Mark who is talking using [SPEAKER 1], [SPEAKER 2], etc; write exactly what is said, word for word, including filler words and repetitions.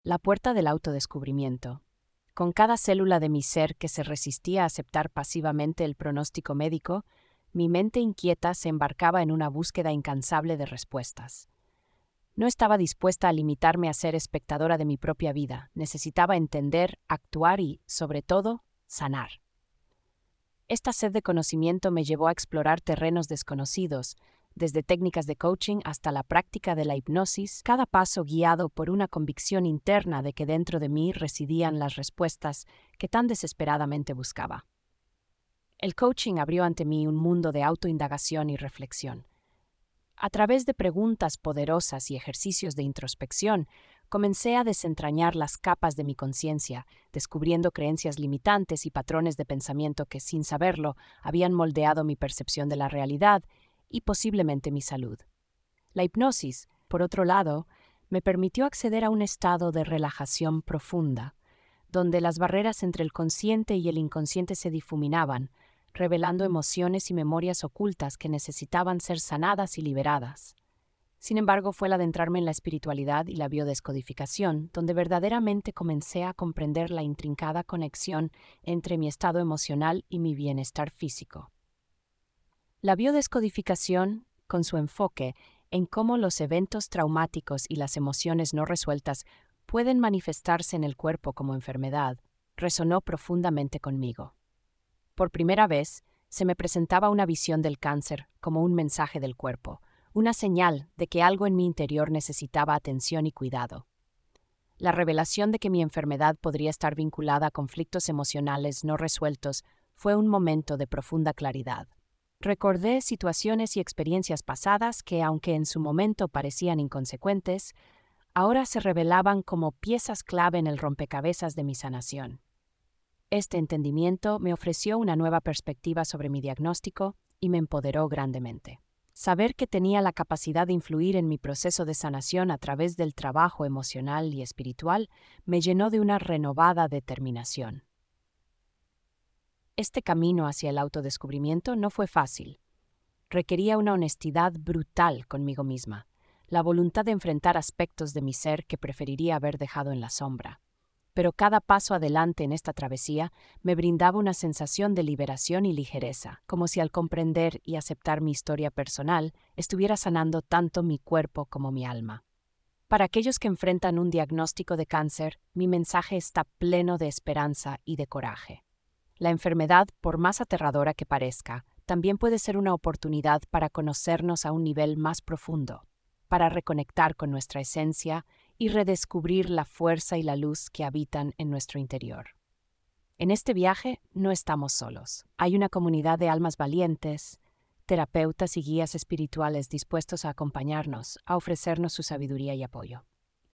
[SPEAKER 1] La puerta del autodescubrimiento. Con cada célula de mi ser que se resistía a aceptar pasivamente el pronóstico médico, mi mente inquieta se embarcaba en una búsqueda incansable de respuestas. No estaba dispuesta a limitarme a ser espectadora de mi propia vida. Necesitaba entender, actuar y, sobre todo, sanar. Esta sed de conocimiento me llevó a explorar terrenos desconocidos, desde técnicas de coaching hasta la práctica de la hipnosis, cada paso guiado por una convicción interna de que dentro de mí residían las respuestas que tan desesperadamente buscaba. El coaching abrió ante mí un mundo de autoindagación y reflexión. A través de preguntas poderosas y ejercicios de introspección, comencé a desentrañar las capas de mi conciencia, descubriendo creencias limitantes y patrones de pensamiento que, sin saberlo, habían moldeado mi percepción de la realidad y posiblemente mi salud. La hipnosis, por otro lado, me permitió acceder a un estado de relajación profunda, donde las barreras entre el consciente y el inconsciente se difuminaban, revelando emociones y memorias ocultas que necesitaban ser sanadas y liberadas. Sin embargo, fue al adentrarme en la espiritualidad y la biodescodificación donde verdaderamente comencé a comprender la intrincada conexión entre mi estado emocional y mi bienestar físico. La biodescodificación, con su enfoque en cómo los eventos traumáticos y las emociones no resueltas pueden manifestarse en el cuerpo como enfermedad, resonó profundamente conmigo. Por primera vez, se me presentaba una visión del cáncer como un mensaje del cuerpo, una señal de que algo en mi interior necesitaba atención y cuidado. La revelación de que mi enfermedad podría estar vinculada a conflictos emocionales no resueltos fue un momento de profunda claridad. Recordé situaciones y experiencias pasadas que, aunque en su momento parecían inconsecuentes, ahora se revelaban como piezas clave en el rompecabezas de mi sanación. Este entendimiento me ofreció una nueva perspectiva sobre mi diagnóstico y me empoderó grandemente. Saber que tenía la capacidad de influir en mi proceso de sanación a través del trabajo emocional y espiritual me llenó de una renovada determinación. Este camino hacia el autodescubrimiento no fue fácil. Requería una honestidad brutal conmigo misma, la voluntad de enfrentar aspectos de mi ser que preferiría haber dejado en la sombra. Pero cada paso adelante en esta travesía me brindaba una sensación de liberación y ligereza, como si al comprender y aceptar mi historia personal, estuviera sanando tanto mi cuerpo como mi alma. Para aquellos que enfrentan un diagnóstico de cáncer, mi mensaje está pleno de esperanza y de coraje. La enfermedad, por más aterradora que parezca, también puede ser una oportunidad para conocernos a un nivel más profundo, para reconectar con nuestra esencia y redescubrir la fuerza y la luz que habitan en nuestro interior. En este viaje no estamos solos. Hay una comunidad de almas valientes, terapeutas y guías espirituales dispuestos a acompañarnos, a ofrecernos su sabiduría y apoyo.